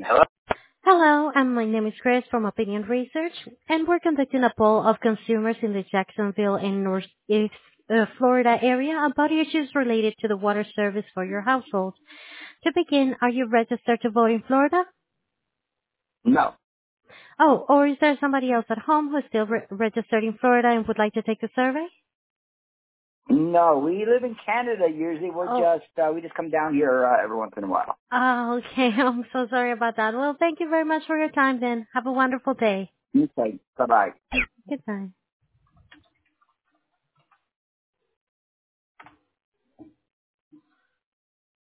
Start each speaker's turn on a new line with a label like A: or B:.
A: Hello?
B: Hello, my name is Chris from Opinion Research, and we're conducting a poll of consumers in the Jacksonville and Northeast Florida area about issues related to the water service for your household. To begin, are you registered to vote in Florida?
A: No.
B: Oh, or is there somebody else at home who's still registered in Florida and would like to take the survey?
A: No, we live in Canada usually.
B: Oh,
A: We just come down here every once in a while.
B: okay. I'm so sorry about that. Well, thank you very much for your time then. Have a wonderful day.
A: Okay. Bye-bye.
B: Goodbye.